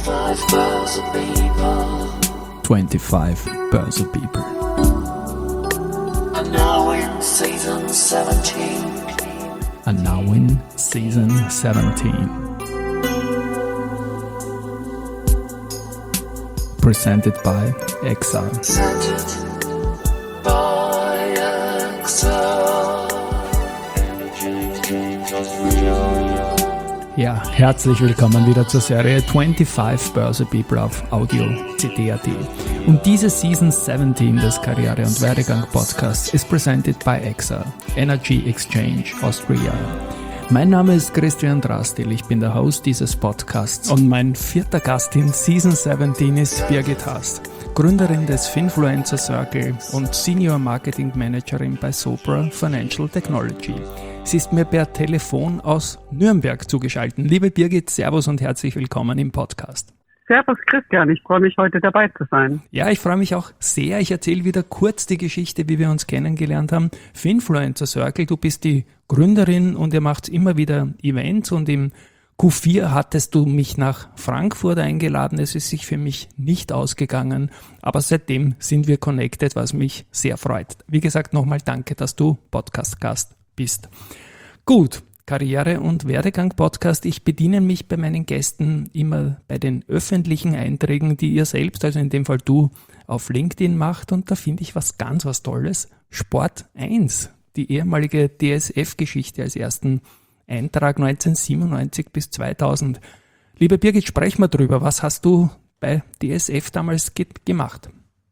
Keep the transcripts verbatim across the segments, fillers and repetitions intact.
twenty-five Börse People. twenty-five Börse People. And now in season seventeen. And now in season seventeen. Presented by Exile. Presented by Exile. Ja, herzlich willkommen wieder zur Serie twenty-five Börse People auf Audio C D punkt A T. Und diese Season seventeen des Karriere- und Werdegang-Podcasts ist presented by Exile, Energy Exchange Austria. Mein Name ist Christian Drastil, ich bin der Host dieses Podcasts und mein vierter Gast in Season seventeen ist Birgit Haas, Gründerin des Finfluencer Circle und Senior Marketing Managerin bei Sopra Financial Technology. Sie ist mir per Telefon aus Nürnberg zugeschaltet. Liebe Birgit, Servus und herzlich willkommen im Podcast. Servus Christian, ich freue mich heute dabei zu sein. Ja, ich freue mich auch sehr. Ich erzähle wieder kurz die Geschichte, wie wir uns kennengelernt haben. Finfluencer Circle, du bist die Gründerin und ihr macht immer wieder Events und im Q vier hattest du mich nach Frankfurt eingeladen. Es ist sich für mich nicht ausgegangen, aber seitdem sind wir connected, was mich sehr freut. Wie gesagt, nochmal danke, dass du Podcast-Gast bist. Gut. Karriere- und Werdegang-Podcast. Ich bediene mich bei meinen Gästen immer bei den öffentlichen Einträgen, die ihr selbst, also in dem Fall du, auf LinkedIn macht. Und da finde ich was ganz was Tolles. Sport eins, die ehemalige D S F-Geschichte als ersten Eintrag neunzehnhundertsiebenundneunzig bis zweitausend. Liebe Birgit, sprech mal drüber. Was hast du bei D S F damals ge- gemacht?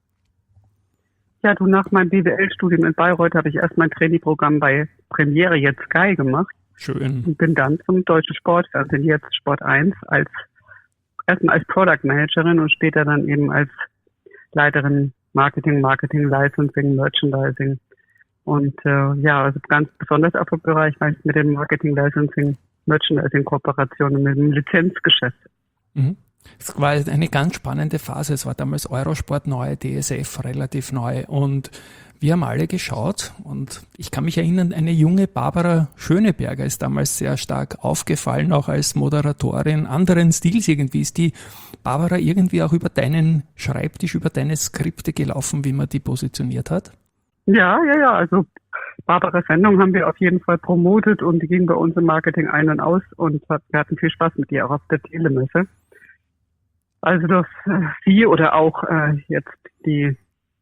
Ja, du, nach meinem B W L-Studium in Bayreuth habe ich erst mein Trainingprogramm bei Premiere, jetzt Sky, gemacht. Schön. Und bin dann zum Deutschen Sportfernsehen, jetzt Sport eins, als erstmal als Product Managerin und später dann eben als Leiterin Marketing, Marketing, Licensing, Merchandising. Und äh, ja, also ganz besonders auf dem Bereich war ich mit dem Marketing, Licensing, Merchandising Kooperation und mit dem Lizenzgeschäft. Mhm. Es war eine ganz spannende Phase. Es war damals Eurosport neu, D S F relativ neu und wir haben alle geschaut und ich kann mich erinnern, eine junge Barbara Schöneberger ist damals sehr stark aufgefallen, auch als Moderatorin anderen Stils irgendwie. Ist die Barbara irgendwie auch über deinen Schreibtisch, über deine Skripte gelaufen, wie man die positioniert hat? Ja, ja, ja, also Barbaras Sendung haben wir auf jeden Fall promotet und die ging bei uns im Marketing ein und aus und wir hatten viel Spaß mit ihr auch auf der Telemesse. Also das äh, sie oder auch äh, jetzt die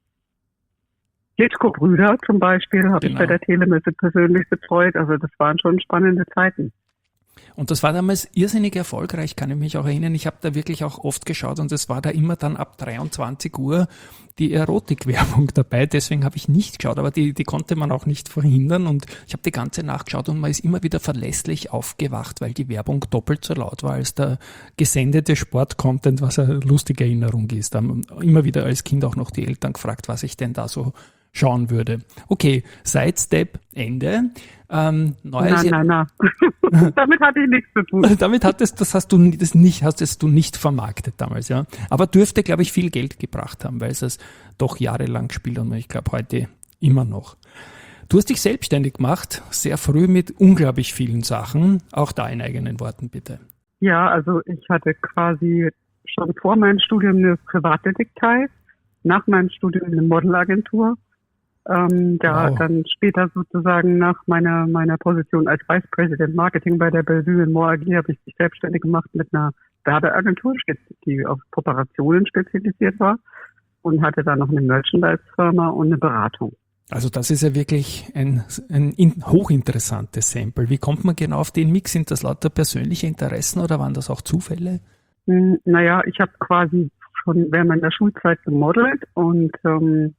Klitschko-Brüder zum Beispiel habe Genau. ich bei der Telemesse persönlich betreut. Also das waren schon spannende Zeiten. Und das war damals irrsinnig erfolgreich, kann ich mich auch erinnern. Ich habe da wirklich auch oft geschaut und es war da immer dann ab dreiundzwanzig Uhr die Erotikwerbung dabei. Deswegen habe ich nicht geschaut, aber die, die konnte man auch nicht verhindern und ich habe die ganze Nacht geschaut und man ist immer wieder verlässlich aufgewacht, weil die Werbung doppelt so laut war als der gesendete Sport-Content, was eine lustige Erinnerung ist. Da haben immer wieder als Kind auch noch die Eltern gefragt, was ich denn da so schauen würde. Okay, Sidestep, Ende. Ähm, neues Nein, nein, nein. Damit hatte ich nichts zu tun. Damit hattest, das hast du das nicht, hast es du nicht vermarktet damals, ja. Aber dürfte, glaube ich, viel Geld gebracht haben, weil es es doch jahrelang gespielt hat und ich glaube heute immer noch. Du hast dich selbstständig gemacht, sehr früh mit unglaublich vielen Sachen. Auch da in eigenen Worten, bitte. Ja, also ich hatte quasi schon vor meinem Studium eine Privatdetektei, nach meinem Studium eine Modelagentur. Ähm, da Wow. dann später sozusagen nach meiner meiner Position als Vice President Marketing bei der Bellevue in Moore A G habe ich mich selbstständig gemacht mit einer Werbeagentur, die auf Kooperationen spezialisiert war und hatte dann noch eine Merchandise-Firma und eine Beratung. Also das ist ja wirklich ein, ein in, hochinteressantes Sample. Wie kommt man genau auf den Mix? Sind das lauter persönliche Interessen oder waren das auch Zufälle? Hm, naja, ich habe quasi schon während meiner Schulzeit gemodelt und ähm,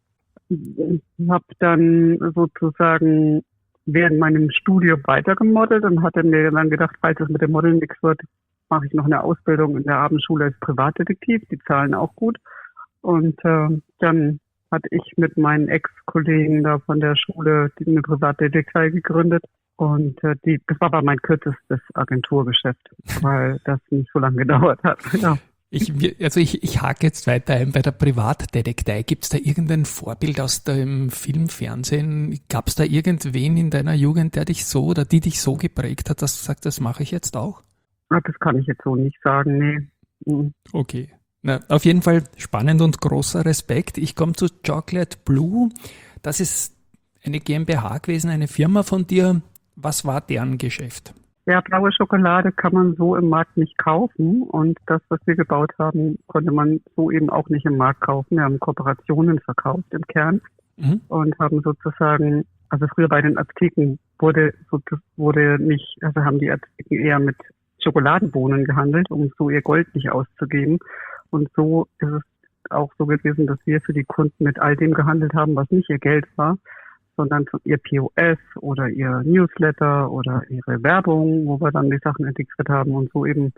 habe dann sozusagen während meinem Studium weiter gemodelt und hatte mir dann gedacht, falls es mit dem Modeln nichts wird, mache ich noch eine Ausbildung in der Abendschule als Privatdetektiv. Die zahlen auch gut. Und äh, dann hatte ich mit meinen Ex-Kollegen da von der Schule eine Privatdetektei gegründet. Und äh, die, das war aber mein kürzestes Agenturgeschäft, weil das nicht so lange gedauert hat. Ja. Ich, also ich, ich hake jetzt weiter ein bei der Privatdetektei. Gibt es da irgendein Vorbild aus dem Film, Fernsehen? Gab es da irgendwen in deiner Jugend, der dich so oder die dich so geprägt hat, dass du sagst, das mache ich jetzt auch? Das kann ich jetzt so nicht sagen, nee. Mhm. Okay. Na, auf jeden Fall spannend und großer Respekt. Ich komme zu Chocolate Blue. Das ist eine GmbH gewesen, eine Firma von dir. Was war deren Geschäft? Ja, blaue Schokolade kann man so im Markt nicht kaufen und das, was wir gebaut haben, konnte man so eben auch nicht im Markt kaufen. Wir haben Kooperationen verkauft im Kern Mhm. und haben sozusagen, also früher bei den Azteken wurde, so, wurde nicht, also haben die Azteken eher mit Schokoladenbohnen gehandelt, um so ihr Gold nicht auszugeben. Und so ist es auch so gewesen, dass wir für die Kunden mit all dem gehandelt haben, was nicht ihr Geld war, sondern ihr P O S oder ihr Newsletter oder ihre Werbung, wo wir dann die Sachen integriert haben und so eben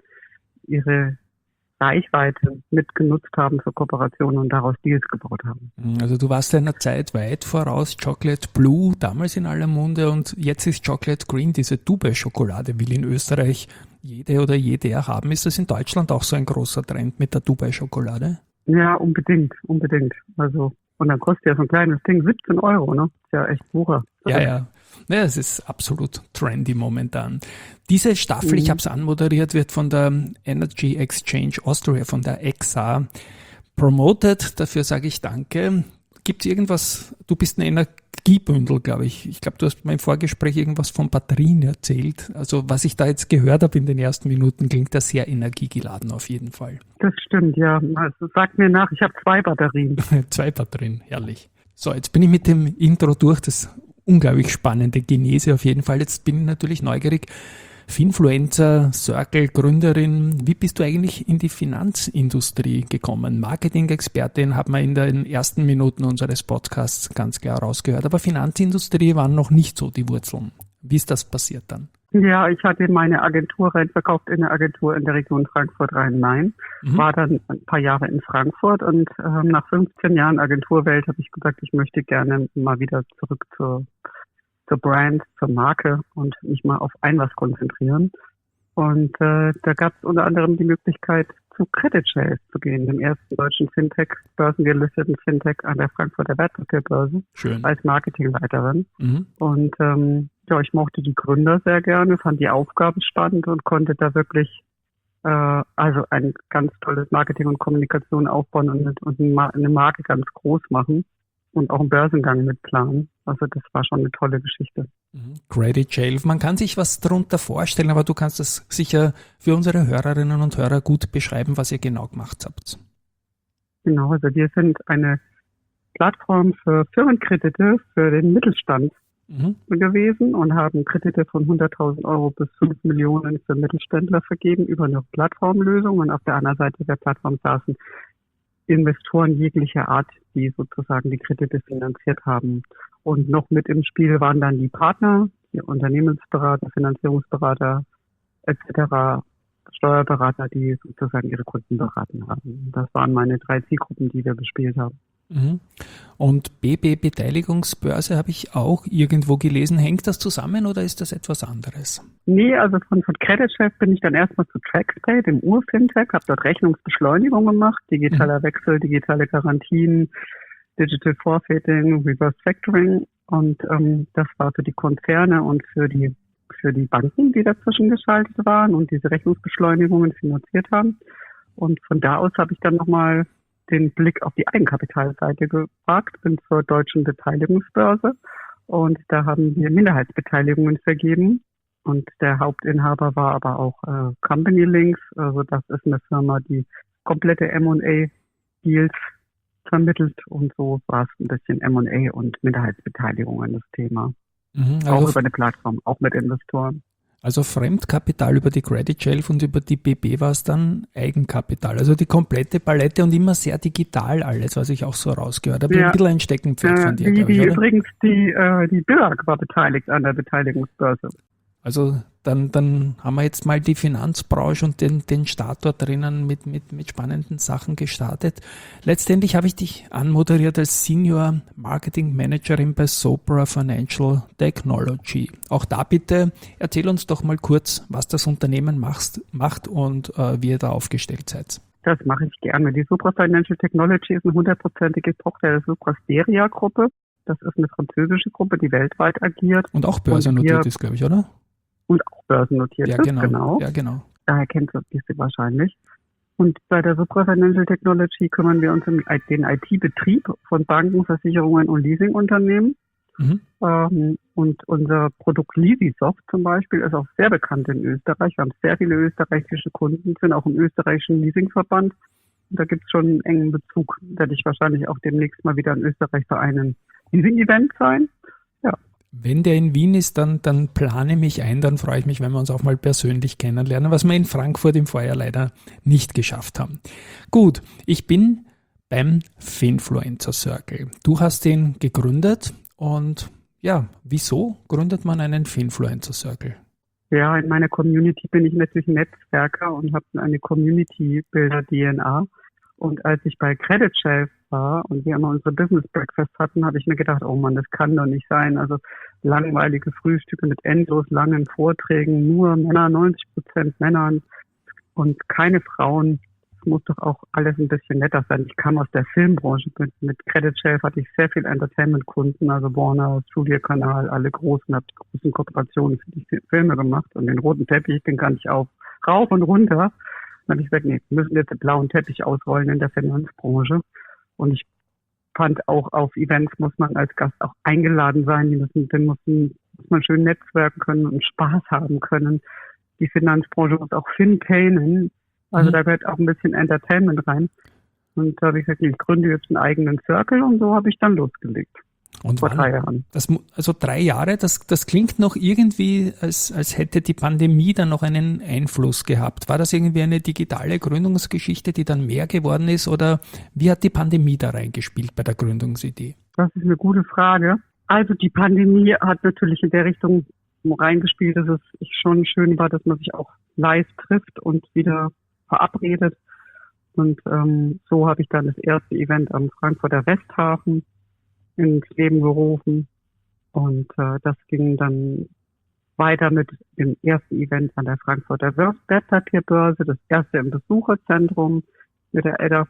ihre Reichweite mitgenutzt haben für Kooperationen und daraus Deals gebaut haben. Also du warst deiner Zeit weit voraus. Chocolate Blue, damals in aller Munde, und jetzt ist Chocolate Green, diese Dubai-Schokolade, will in Österreich jede oder jeder haben. Ist das in Deutschland auch so ein großer Trend mit der Dubai-Schokolade? Ja, unbedingt, unbedingt. Also, und dann kostet ja so ein kleines Ding siebzehn Euro, ne? Ist ja echt Wucher. Ja, ja. Ja, es ist absolut trendy momentan. Diese Staffel, Mhm. ich habe es anmoderiert, wird von der Energy Exchange Austria, von der E X A, promoted. Dafür sage ich danke. Gibt es irgendwas, du bist ein Energiebündel, glaube ich. Ich glaube, du hast mir im Vorgespräch irgendwas von Batterien erzählt. Also was ich da jetzt gehört habe in den ersten Minuten, klingt das sehr energiegeladen auf jeden Fall. Das stimmt, ja. Also sag mir nach, ich habe zwei Batterien. Zwei Batterien, herrlich. So, jetzt bin ich mit dem Intro durch, das unglaublich spannende Genese auf jeden Fall. Jetzt bin ich natürlich neugierig. Finfluencer, Circle, Gründerin, wie bist du eigentlich in die Finanzindustrie gekommen? Marketing-Expertin hat man in den ersten Minuten unseres Podcasts ganz klar rausgehört, aber Finanzindustrie waren noch nicht so die Wurzeln. Wie ist das passiert dann? Ja, ich hatte meine Agentur reinverkauft in eine Agentur in der Region Frankfurt-Rhein-Main, Mhm. war dann ein paar Jahre in Frankfurt und ähm, nach fünfzehn Jahren Agenturwelt habe ich gesagt, ich möchte gerne mal wieder zurück zur, zur Brand, zur Marke und mich mal auf ein was konzentrieren. Und äh, da gab es unter anderem die Möglichkeit, zu Credit Shelf zu gehen, dem ersten deutschen Fintech, börsengelisteten Fintech an der Frankfurter Wertpapierbörse Schön. als Marketingleiterin. Mhm. Und ähm, ja, ich mochte die Gründer sehr gerne, fand die Aufgaben spannend und konnte da wirklich äh, also ein ganz tolles Marketing und Kommunikation aufbauen und, und eine Marke ganz groß machen und auch einen Börsengang mitplanen. Also das war schon eine tolle Geschichte. Mhm. Credit Shelf, man kann sich was darunter vorstellen, aber du kannst das sicher für unsere Hörerinnen und Hörer gut beschreiben, was ihr genau gemacht habt. Genau, also wir sind eine Plattform für Firmenkredite für den Mittelstand Mhm. gewesen und haben Kredite von hunderttausend Euro bis fünf Millionen für Mittelständler vergeben über eine Plattformlösung. Und auf der anderen Seite der Plattform saßen Investoren jeglicher Art, die sozusagen die Kredite finanziert haben. Und noch mit im Spiel waren dann die Partner, die Unternehmensberater, Finanzierungsberater et cetera, Steuerberater, die sozusagen ihre Kunden beraten haben. Das waren meine drei Zielgruppen, die wir bespielt haben. Mhm. Und B B Beteiligungsbörse habe ich auch irgendwo gelesen. Hängt das zusammen oder ist das etwas anderes? Nee, also von, von Credit Shelf bin ich dann erstmal zu TraxPay, dem Ur-Fintech, habe dort Rechnungsbeschleunigung gemacht, digitaler Wechsel, digitale Garantien, Digital Forfeiting, Reverse Factoring und ähm, das war für die Konzerne und für die für die Banken, die dazwischen geschaltet waren und diese Rechnungsbeschleunigungen finanziert haben. Und von da aus habe ich dann nochmal den Blick auf die Eigenkapitalseite gewagt, bin zur Deutschen Beteiligungsbörse und da haben wir Minderheitsbeteiligungen vergeben und der Hauptinhaber war aber auch äh, Company Links, also das ist eine Firma, die komplette M und A-Deals vermittelt und so war es ein bisschen M und A und Minderheitsbeteiligungen das Thema. Mhm, also Auch über eine Plattform, auch mit Investoren. Also Fremdkapital über die Credit Shelf und über die B B war es dann Eigenkapital. Also die komplette Palette und immer sehr digital alles, was ich auch so rausgehört habe. Ja. Ein bisschen ein Steckenpferd Äh, von dir, die, glaube ich, die oder? übrigens, die, äh, die B I R A G war beteiligt an der Beteiligungsbörse. Also dann, dann haben wir jetzt mal die Finanzbranche und den, den Start dort drinnen mit, mit, mit spannenden Sachen gestartet. Letztendlich habe ich dich anmoderiert als Senior Marketing Managerin bei Sopra Financial Technology. Auch da bitte erzähl uns doch mal kurz, was das Unternehmen macht, macht und äh, wie ihr da aufgestellt seid. Das mache ich gerne. Die Sopra Financial Technology ist eine hundertprozentige Tochter der Sopra Steria Gruppe. Das ist eine französische Gruppe, die weltweit agiert. Und auch börsennotiert Und wir- ist, glaube ich, oder? Und auch börsennotiert Ja, ist, genau. genau. Ja, genau. Daher kennst du diese wahrscheinlich. Und bei der Supra Financial Technology kümmern wir uns um den I T-Betrieb von Banken, Versicherungen und Leasingunternehmen. Mhm. Ähm, und unser Produkt Leasisoft zum Beispiel ist auch sehr bekannt in Österreich. Wir haben sehr viele österreichische Kunden, sind auch im österreichischen Leasingverband. Und da gibt es schon einen engen Bezug. Werde ich wahrscheinlich auch demnächst mal wieder in Österreich bei einem Leasing-Event sein. Ja. Wenn der in Wien ist, dann, dann plane mich ein, dann freue ich mich, wenn wir uns auch mal persönlich kennenlernen, was wir in Frankfurt im Vorjahr leider nicht geschafft haben. Gut, ich bin beim Finfluencer Circle. Du hast den gegründet und ja, wieso gründet man einen Finfluencer Circle? Ja, in meiner Community bin ich natürlich Netzwerker und habe eine Community-Builder-D N A. Und als ich bei Credit Shelf war und wir immer unsere Business Breakfast hatten, habe ich mir gedacht, oh Mann, das kann doch nicht sein. Also langweilige Frühstücke mit endlos langen Vorträgen, nur Männer, neunzig Prozent Männern und keine Frauen. Es muss doch auch alles ein bisschen netter sein. Ich kam aus der Filmbranche. Mit, mit Credit Shelf hatte ich sehr viel Entertainment-Kunden, also Warner, Studio-Kanal, alle großen, habe die großen Kooperationen für die Filme gemacht und den roten Teppich, den kann ich auch rauf und runter. Dann habe ich gesagt, nee, wir müssen jetzt den blauen Teppich ausrollen in der Finanzbranche. Und ich fand auch, auf Events muss man als Gast auch eingeladen sein. Die müssen, dann muss, muss man schön netzwerken können und Spaß haben können. Die Finanzbranche muss auch fintainen. Also mhm. da gehört auch ein bisschen Entertainment rein. Und da habe ich gesagt, ich gründe jetzt einen eigenen Circle und so habe ich dann losgelegt. Und vor wann? drei Jahren. Das, also drei Jahre, das, das klingt noch irgendwie, als, als hätte die Pandemie dann noch einen Einfluss gehabt. War das irgendwie eine digitale Gründungsgeschichte, die dann mehr geworden ist, oder wie hat die Pandemie da reingespielt bei der Gründungsidee? Das ist eine gute Frage. Also die Pandemie hat natürlich in der Richtung reingespielt, dass es schon schön war, dass man sich auch live trifft und wieder verabredet. Und ähm, so habe ich dann das erste Event am Frankfurter Westhafen ins Leben gerufen und äh, das ging dann weiter mit dem ersten Event an der Frankfurter Wertpapierbörse, das erste im Besucherzentrum mit der Edda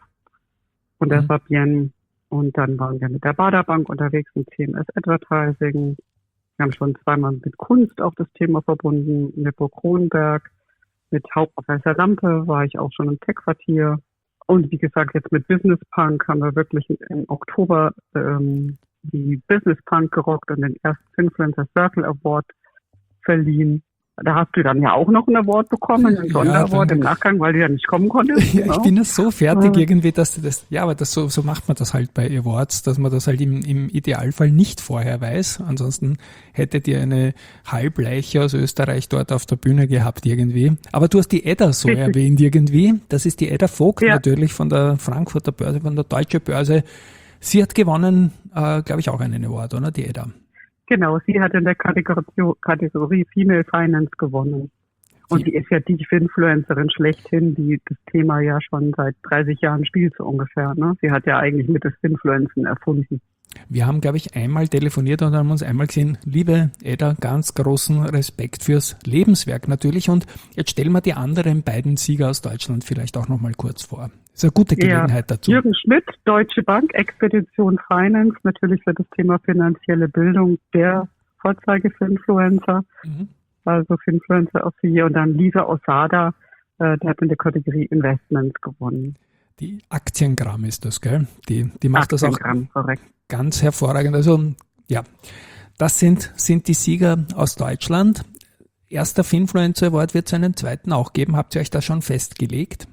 und der mhm. Fabienne, und dann waren wir mit der Baderbank unterwegs im C M S Advertising. Wir haben schon zweimal mit Kunst auch das Thema verbunden, mit Burg Kronberg, mit Hauptprofessor Lampe war ich auch schon im Tech-Quartier. Und wie gesagt, jetzt mit Business Punk haben wir wirklich im Oktober ähm, die Business Punk gerockt und den ersten Finfluencer Circle Award verliehen. Da hast du dann ja auch noch einen Award bekommen, einen Sonderaward ja, im Nachgang, weil du ja nicht kommen konntest. Ja, genau. Ich bin das so fertig irgendwie, dass du das, ja, aber das so, so macht man das halt bei Awards, dass man das halt im, im Idealfall nicht vorher weiß. Ansonsten hättet ihr eine Halbleiche aus Österreich dort auf der Bühne gehabt irgendwie. Aber du hast die Edda so Richtig. erwähnt irgendwie. Das ist die Edda Vogt ja. natürlich von der Frankfurter Börse, von der Deutschen Börse. Sie hat gewonnen, äh, glaube ich, auch einen Award, oder? Die Edda. Genau, sie hat in der Kategorie, Kategorie Female Finance gewonnen. Und sie ist ja die Finfluencerin schlechthin, die das Thema ja schon seit dreißig Jahren spielt, so ungefähr. Ne? Sie hat ja eigentlich mit das Finfluencen erfunden. Wir haben, glaube ich, einmal telefoniert und haben uns einmal gesehen. Liebe Edda, ganz großen Respekt fürs Lebenswerk natürlich. Und jetzt stellen wir die anderen beiden Sieger aus Deutschland vielleicht auch noch mal kurz vor. Das ist eine gute Gelegenheit ja. dazu. Jürgen Schmidt, Deutsche Bank, Expedition Finance, natürlich für das Thema finanzielle Bildung der Vorzeige-Finfluencer, mhm. also Finfluencer of the Year. Und dann Lisa Osada, äh, der hat in der Kategorie Investments gewonnen. Die Aktiengramm ist das, gell? Die, die macht das auch korrekt. Ganz hervorragend. Also, ja, das sind, sind die Sieger aus Deutschland. Erster Finfluencer Award wird es einen zweiten auch geben. Habt ihr euch das schon festgelegt?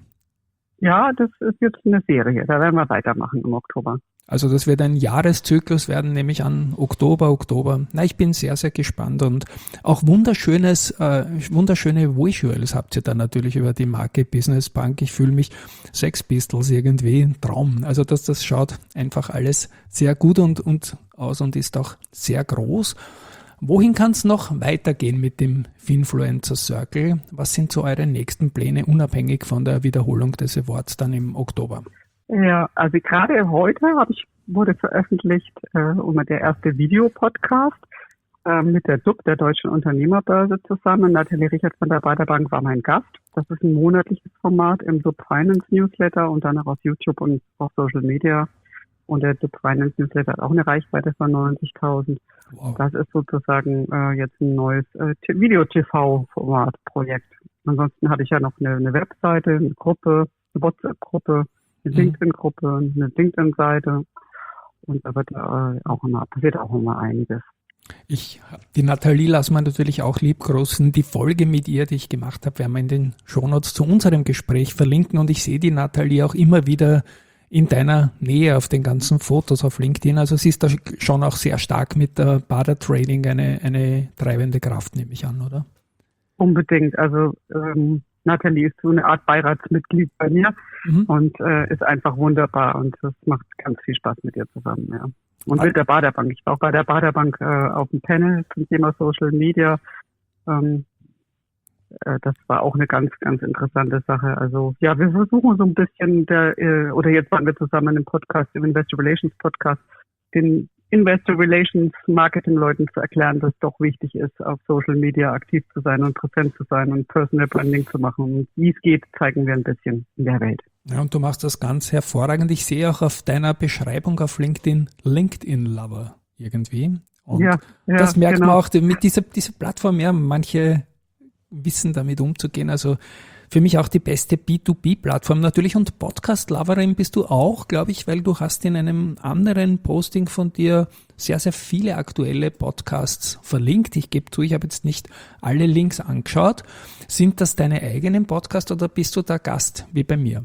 Ja, das ist jetzt eine Serie. Da werden wir weitermachen im Oktober. Also das wird ein Jahreszyklus werden, nehme ich an, Oktober, Oktober. Na, ich bin sehr, sehr gespannt und auch wunderschönes, äh, wunderschöne Visuals habt ihr da natürlich über die Marke Business Punk. Ich fühle mich Sex Pistols irgendwie ein Traum. Also das, das schaut einfach alles sehr gut und, und aus und ist auch sehr groß. Wohin kann es noch weitergehen mit dem Finfluencer Circle? Was sind so eure nächsten Pläne, unabhängig von der Wiederholung des Awards dann im Oktober? Ja, also gerade heute habe ich wurde veröffentlicht äh, der erste Videopodcast äh, mit der D U B, der Deutschen Unternehmerbörse, zusammen. Nathalie Richert von der Baderbank war mein Gast. Das ist ein monatliches Format im D U B Finance Newsletter und dann auch auf YouTube und auf Social Media. Und der D U B Finance Newsletter hat auch eine Reichweite von neunzigtausend. Wow. Das ist sozusagen äh, jetzt ein neues äh, Video-T V-Format-Projekt. Ansonsten habe ich ja noch eine, eine Webseite, eine Gruppe, eine WhatsApp-Gruppe, eine LinkedIn-Gruppe, eine LinkedIn-Seite und da wird äh, auch immer, passiert auch immer einiges. Ich, die Nathalie lassen wir natürlich auch liebgroßen. Die Folge mit ihr, die ich gemacht habe, werden wir in den Shownotes zu unserem Gespräch verlinken und ich sehe die Nathalie auch immer wieder in deiner Nähe auf den ganzen Fotos auf LinkedIn. Also sie ist da schon auch sehr stark mit der Bader Trading eine, eine treibende Kraft, nehme ich an, oder? Unbedingt. Also ähm, Nathalie ist so eine Art Beiratsmitglied bei mir mhm. und äh, ist einfach wunderbar und es macht ganz viel Spaß mit ihr zusammen, ja. Und mit der Baderbank. Ich war auch bei der Baderbank äh, auf dem Panel zum Thema Social Media. Ähm, äh, das war auch eine ganz, ganz interessante Sache. Also ja, wir versuchen so ein bisschen, der, äh, oder jetzt waren wir zusammen im Podcast, im Investor Relations Podcast, den Investor Relations Marketing Leuten zu erklären, dass es doch wichtig ist, auf Social Media aktiv zu sein und präsent zu sein und Personal Branding zu machen. Und wie es geht, zeigen wir ein bisschen in der Welt. Ja, und du machst das ganz hervorragend. Ich sehe auch auf deiner Beschreibung auf LinkedIn LinkedIn-Lover irgendwie. Und ja, ja, das merkt genau. man auch mit dieser, dieser Plattform. Ja, manche wissen damit umzugehen. Also für mich auch die beste B zwei B-Plattform natürlich. Und Podcast-Loverin bist du auch, glaube ich, weil du hast in einem anderen Posting von dir sehr, sehr viele aktuelle Podcasts verlinkt. Ich gebe zu, ich habe jetzt nicht alle Links angeschaut. Sind das deine eigenen Podcasts oder bist du da Gast wie bei mir?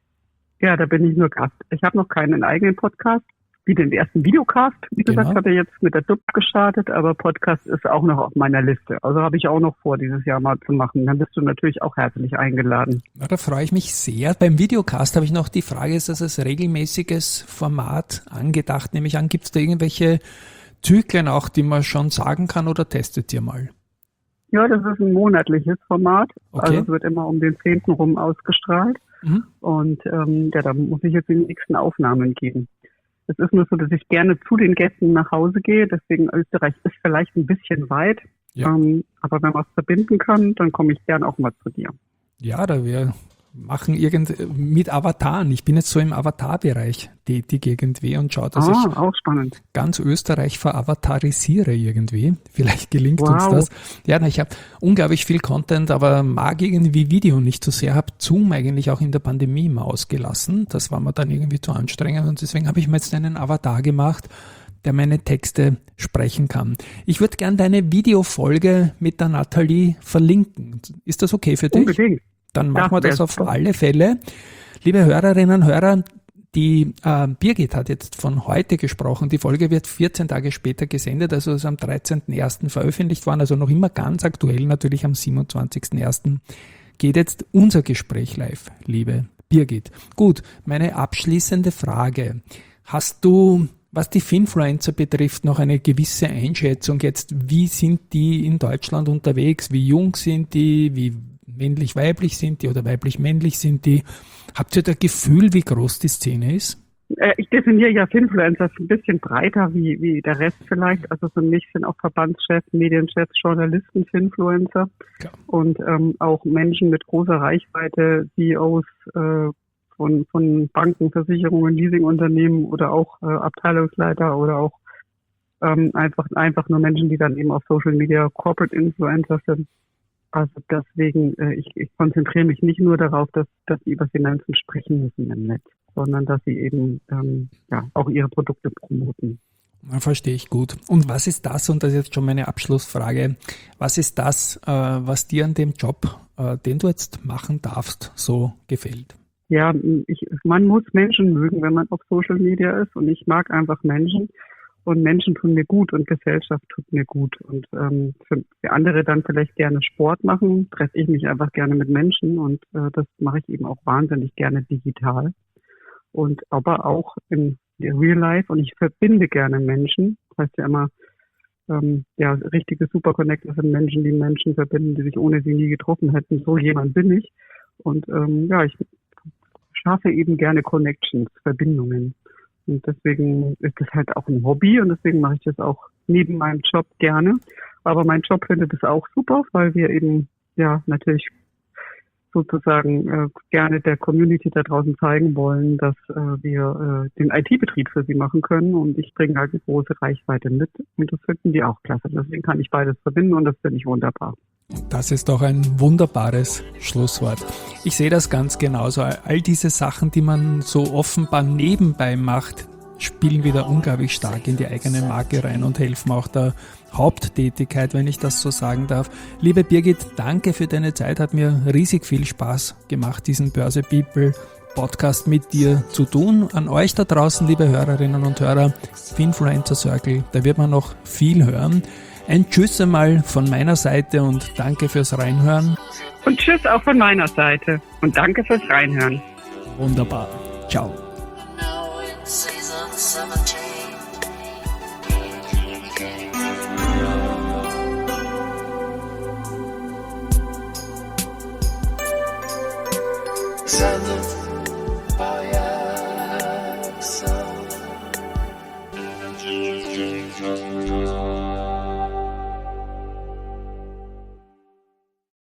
Ja, da bin ich nur Gast. Ich habe noch keinen eigenen Podcast, wie den ersten Videocast. Wie Genau. gesagt, habe ich jetzt mit der D U B gestartet, aber Podcast ist auch noch auf meiner Liste. Also habe ich auch noch vor, dieses Jahr mal zu machen. Dann bist du natürlich auch herzlich eingeladen. Ja, da freue ich mich sehr. Beim Videocast habe ich noch die Frage, ist das als regelmäßiges Format angedacht? Nehme ich an, gibt es da irgendwelche Zyklen auch, die man schon sagen kann oder testet ihr mal? Ja, das ist ein monatliches Format. Okay. Also es wird immer um den zehnten rum ausgestrahlt. Mhm. Und ähm, ja, da muss ich jetzt die nächsten Aufnahmen geben. Es ist nur so, dass ich gerne zu den Gästen nach Hause gehe. Deswegen Österreich ist vielleicht ein bisschen weit. Ja. Ähm, aber wenn man es verbinden kann, dann komme ich gern auch mal zu dir. Ja, da wir machen irgend mit Avataren. Ich bin jetzt so im Avatar-Bereich tätig irgendwie und schaue, dass ah, ich auch spannend. ganz Österreich veravatarisiere irgendwie. Vielleicht gelingt wow. uns das. Ja, ich habe unglaublich viel Content, aber mag irgendwie Video nicht so sehr. Habe Zoom eigentlich auch in der Pandemie immer ausgelassen. Das war mir dann irgendwie zu anstrengend und deswegen habe ich mir jetzt einen Avatar gemacht, der meine Texte sprechen kann. Ich würde gern deine Videofolge mit der Nathalie verlinken. Ist das okay für dich? Unbedingt. Dann machen wir das auf alle Fälle. Liebe Hörerinnen und Hörer, die äh, Birgit hat jetzt von heute gesprochen. Die Folge wird vierzehn Tage später gesendet, also ist am dreizehnten ersten veröffentlicht worden, also noch immer ganz aktuell, natürlich am siebenundzwanzigsten ersten geht jetzt unser Gespräch live, liebe Birgit. Gut, meine abschließende Frage. Hast du, was die Finfluencer betrifft, noch eine gewisse Einschätzung jetzt? Wie sind die in Deutschland unterwegs? Wie jung sind die? Wie männlich-weiblich sind die oder weiblich-männlich sind die? Habt ihr da Gefühl, wie groß die Szene ist? Ich definiere ja Finfluencer ein bisschen breiter wie, wie der Rest vielleicht. Also für mich sind auch Verbandschefs, Medienchefs, Journalisten Finfluencer ja. und ähm, auch Menschen mit großer Reichweite, C E Os äh, von, von Banken, Versicherungen, Leasingunternehmen oder auch äh, Abteilungsleiter oder auch ähm, einfach, einfach nur Menschen, die dann eben auf Social Media Corporate Influencer sind. Also deswegen, äh, ich, ich konzentriere mich nicht nur darauf, dass, dass sie über Finanzen sprechen müssen im Netz, sondern dass sie eben ähm, ja auch ihre Produkte promoten. Ja, verstehe ich gut. Und was ist das, und das ist jetzt schon meine Abschlussfrage, was ist das, äh, was dir an dem Job, äh, den du jetzt machen darfst, so gefällt? Ja, ich, man muss Menschen mögen, wenn man auf Social Media ist, und ich mag einfach Menschen. Und Menschen tun mir gut und Gesellschaft tut mir gut. Und ähm, für, für andere dann vielleicht gerne Sport machen, treffe ich mich einfach gerne mit Menschen und äh, das mache ich eben auch wahnsinnig gerne digital. Und aber auch in Real Life, und ich verbinde gerne Menschen. Das heißt ja immer, ähm, ja, richtige Superconnector sind Menschen, die Menschen verbinden, die sich ohne sie nie getroffen hätten. So jemand bin ich. Und ähm, ja, ich schaffe eben gerne Connections, Verbindungen. Und deswegen ist das halt auch ein Hobby und deswegen mache ich das auch neben meinem Job gerne. Aber mein Job findet es auch super, weil wir eben ja natürlich sozusagen äh, gerne der Community da draußen zeigen wollen, dass äh, wir äh, den I T-Betrieb für sie machen können, und ich bringe halt eine große Reichweite mit und das finden die auch klasse. Deswegen kann ich beides verbinden und das finde ich wunderbar. Das ist doch ein wunderbares Schlusswort. Ich sehe das ganz genauso. All diese Sachen, die man so offenbar nebenbei macht, spielen wieder unglaublich stark in die eigene Marke rein und helfen auch der Haupttätigkeit, wenn ich das so sagen darf. Liebe Birgit, danke für deine Zeit. Hat mir riesig viel Spaß gemacht, diesen Börse People Podcast mit dir zu tun. An euch da draußen, liebe Hörerinnen und Hörer, Finfluencer Circle, da wird man noch viel hören. Ein Tschüss einmal von meiner Seite und danke fürs Reinhören. Und Tschüss auch von meiner Seite und danke fürs Reinhören. Wunderbar. Ciao. Now in season seventeen. Seventh